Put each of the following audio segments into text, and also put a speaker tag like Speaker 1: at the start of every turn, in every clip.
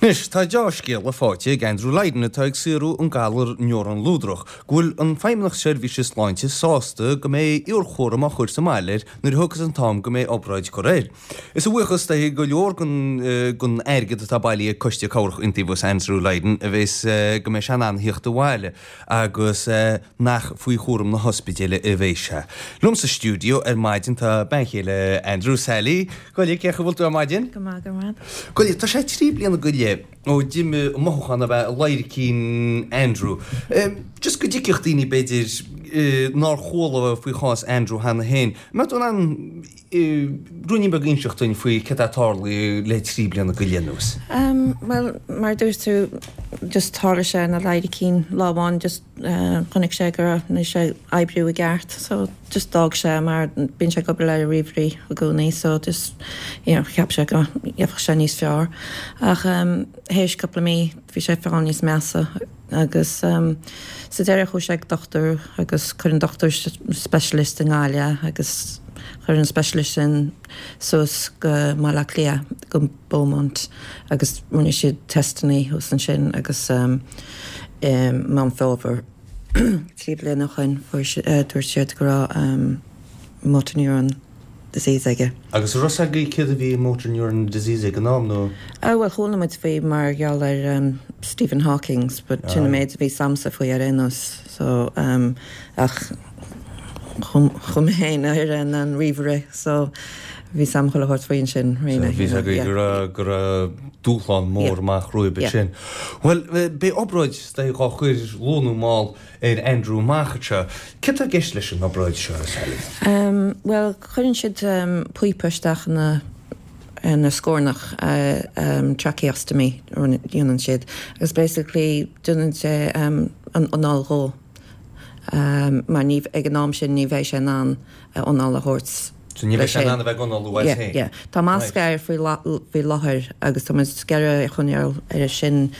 Speaker 1: Nis tá deáscéal le fáte ag Andrew Leiden atá ag siú an galar neor an lúdrach. Gúil an feimnach seirbhís sláinte sásta go mé ior chóram a chuir sa mailir nuair thugus an tám go mé opráid go réir. Is a bhuachas da go leor gon airgid atá bailí coiste córach intíbus Andrew Leiden a bhés go mé sean anhíocht do bháile agus nach faoi chóram na hospitale a bhéise. Lum sa stúdio maidin tá benchéile Andrew Sally. Goilí cecha bhfuil tú a maidin?
Speaker 2: Go má go rád.
Speaker 1: Goilí tá sé trí bliana go ó Jimmy mochchan a bheith leir cín Andrew. Just go ddíceocht daoine beidir ná chóla faoi chás Andrew hena hain. Met an runní bag inseachtain faoi cetátálaí le trí bliana go léanús.
Speaker 2: Well, mar dús tú just tála sé na leir cín láháin just chunig sé gur na sé ebriú a gceart, so just dag sé mar bin sé go le rihrí a gúnaí, so just cheap sé go dhéfach sé níos fear. Ach héis couple mí bhí sé fearán níos measa agus sa déir chu sé doctor agus chur an doctor specialist in gáile agus chur an specialist in sos go mála clia go Beaumont agus muna siad testaní hús an sin agus man fóver trí bliana nach chuin dúir siad go rá motor neuron disease aige.
Speaker 1: Agus rosaí céad a bhí motor neuron disease ag an nám nó?
Speaker 2: Well, chólamid bhí mar geall ar Stephen Hawking's, but tuna méid bhí samsa faoi ar inos, so ach chum héin ar an rihre, so bhí samcha le hort faoin sin réine.
Speaker 1: Bhí a gur dúchán mór más rúib sin. Well, be obráid sta gá chuir lónú máil ar Andrew Máchate. Cit a gceist leis an obráid seo, Sally?
Speaker 2: Well, chuann siad puipeisteach na scórnach tracheostomy dúnan siad. Agus basically dúnan sé an onálró. Mar níomh ag an nám sin ní bheith sé an onál a hórts.
Speaker 1: So ní bheith sé an bheith gonál luáis hain?
Speaker 2: Yeah. Tá más scair faoi láthir agus tá scaire chuneal ar sin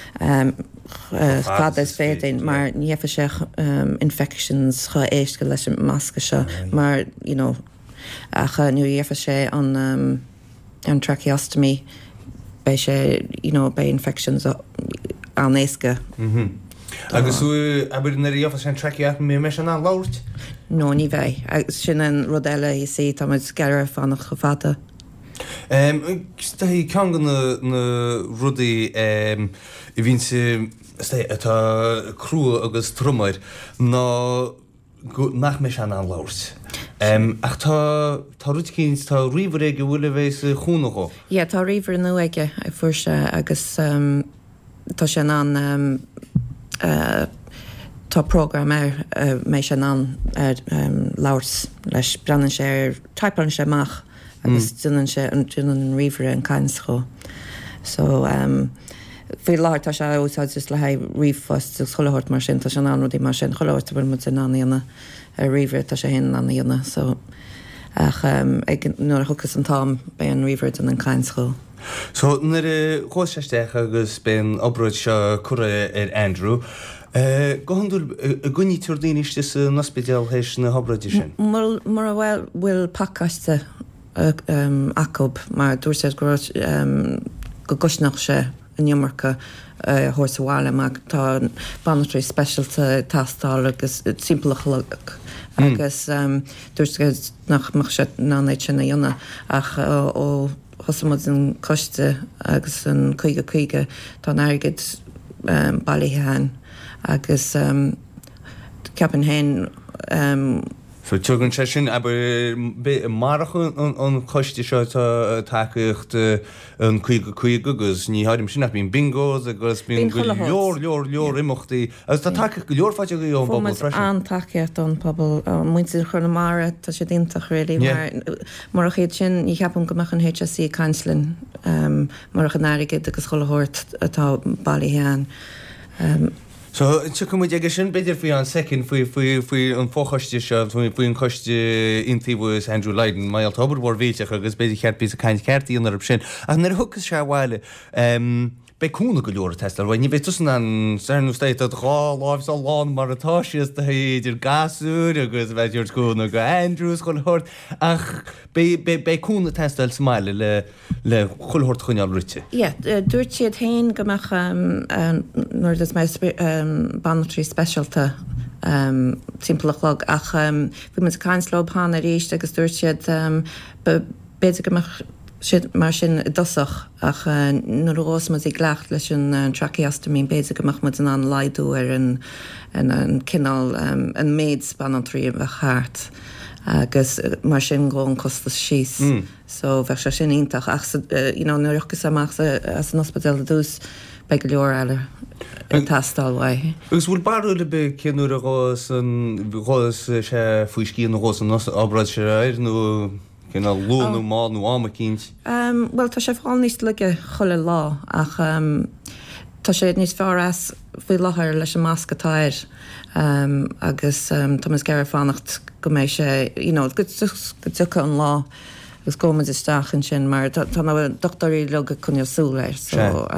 Speaker 2: fad is féidir, mar nífa sé infections chu éisce leis an másca seo, mar, ach nu dhéfa sé an tracheostomy bei sé, bei infections an éisce.
Speaker 1: Agus aber na riomfa sin tracheat mé me an láirt?
Speaker 2: No, ní bheith. Agus sin an rodile i sí tá muid scaire fannach go fada.
Speaker 1: Tá hí ceangan na rudaí I bhín atá crú agus trúmaid ná nach me an láirt. Ach tá ruúd cíns tá riomhar ag bhfuil bhééis chúnaá?
Speaker 2: Ie, tá riomhar nu aige ag fuairse agus tá sin an tá program mé sin an láirt leis brennen sé taipan sé mach agus dunan sé an riomhar an cainscho. So fé láir tá sé úsáid just le riomhfast chohort mar sin tá sin anúdí mar sin chohort bfuil mu sin aníana riomhar tá sé hin aníana, so ach nuair thugus an tám be an riomhar an cainscho.
Speaker 1: So nar chóisteach agus ben obráid seo cura ar Andrew, gohanú a gcuní túdaíiste sa nospidéal hééis na habráide sin?
Speaker 2: Mar bhfuil pacaiste acob, mar dúir sé go gosnach sé an Iommarca thuirsaháile mag tá banatrí specialta tastáil agus timpplach agus dúir nach mar sé nánéid sin na dionna ach ó hosamad an coiste agus an chuige tá airgid bailíthe hain agus ceapan hain
Speaker 1: So tugann sé sin aber marach an coiste seo takeíocht an chuige agus ní háidim sin nach bín bingos agus bín go leor imachtaí. Agus tá take go leorfáte go dhéon pobl freisin.
Speaker 2: An takeíocht an pobl muintir chuna mara tá sé dintach réí mar a chéad sin ní cheapan go mechan HSC Cainslin mar a chanáirigid agus cholathirt atá bailíthe hain.
Speaker 1: So tuid ag sin beidir faoi an second faoi an fóchaiste seo faoi an coiste intíbhs Andrew Leiden, mai altóbar bhór bhéteach agus beidir cheart bí a caiint ceirtaí an arab sin. Ach nar thugus se bhile cúna go leor testal, bhain ní bheith an seanú stéit a rá láimh á lán mar atáisias de idir gasú agus bheith dúir cúna go Andrews chuilthirt ach bé cúna testal smaile le chuilthirt chuineáil rite.
Speaker 2: Yeah, dúirt siad hain gomach nuair is mé banatrí specialta timpplachlog ach bhí man caiinslób hána ríist agus dúirt siad beidir gomach siad mar sin dosach ach nuair rós mas I gleacht leis an tracheostomy beidir gomach mu an laidú an cinál an méid banatrí a bheith cheart. Agus mar sin gón costas síos. So bheith se sin ítach ach nuachgus amach as an ospedal dús be go leor eile an tastalhaid.
Speaker 1: Agus bhfuil barú le be cinú a gás sé faoiscí an gás an ábrad se réir nó cinná lúnú máú ama cinint?
Speaker 2: Well, tá sé fáil níoslige chola lá ach tá sé níos fearr as bhí láthir leis an máscatáir agus tá is geir fannacht go méid sé go tucha an lá agus gómad isteach an sin mar tá doctorí le chun súléir so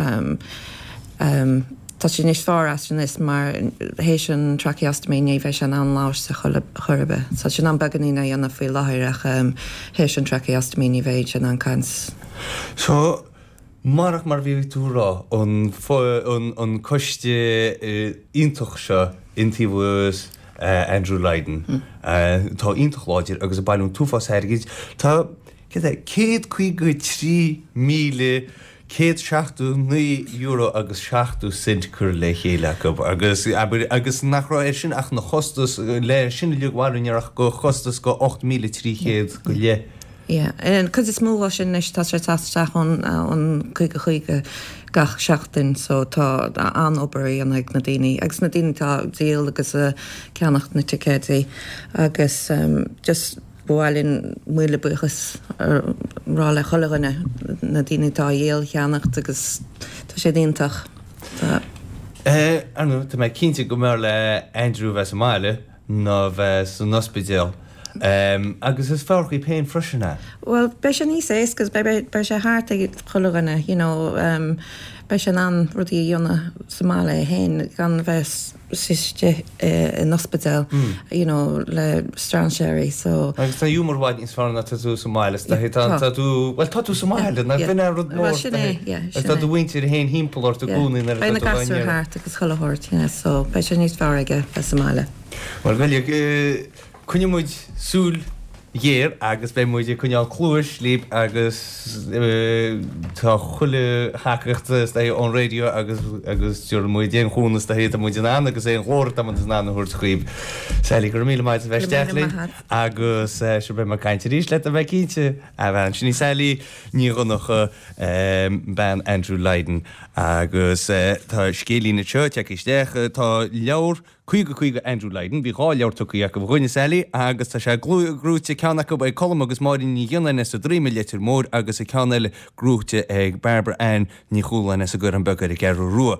Speaker 2: tá sé níos fearr as sin is mar hééis an tracheostomy ní bheith an anláir sa chorbe. Tá sin an beganína dhéanana faoi láthir ach hééis an tracheostomy ní bhéid an cans.
Speaker 1: So marach mar bhí túrá an coiste iontoch seo intíhs Andrew Lydon tá iontoch láidir agus a bailún túfás hergid tá 153 míle €169 agus 60 cent chur le chéile agus nachrá sin ach na chostas le sin leagháineach go chostas go 8,300 go le.
Speaker 2: Yeah, and cos is mó sin is tá sé tasteach an chuige gach seachtain so tá an obarí an ag na daine. Agus na daine tá díal agus ceannacht na ticétaí agus just bhálinn muile buchas rá le cholaganna na daine tá dhéal cheannacht agus tá sé díntaach.
Speaker 1: Anú, tá mé cinnte go mar le Andrew bheits máile ná bheits san ospidéal. Agus is fáchaí péin freisinna? Well,
Speaker 2: bei sé níos éis gus bei sé háart ag cholaganna, bei sé an rudí dionna Somália hain gan bheith siiste in ospidéal, le Strandsherry, so...
Speaker 1: Agus tá dúmar bhaid níos fearna tatú Somália, tatú Somália, na bhíine rud mór. Tá dúhaintir hain hímplar tú gúnaí ar a
Speaker 2: na gasú háart agus cholathirt, so bei sé níos fearr aige be Somália.
Speaker 1: Well, cunne muid súl dhéir agus be muide chuneáil clúis líb agus tá chuile haachreachtas ón radio agus dúir muid déon chúnas a héad a muid an agus é an ghóir am an nána thuir scríb. Saoigh gur míle maid a bheith deachlainn agus se be mar caiinte ríis le a bheith cínte a bhean sin ní saoí ní runnacha ben Andrew Lydon agus tá scélína seo teach isteach tá leabhar chuige Andrew Lydon, bhí gá leabhar tucaí a go bhhuiine saoí agus tá sé grúte ceanna go é colm agus máirí ní dionanna sa 3 milliún mór agus a ceanna le grúte ag Barbara Ann ní chúlanna sa gur an begur a gearú rua.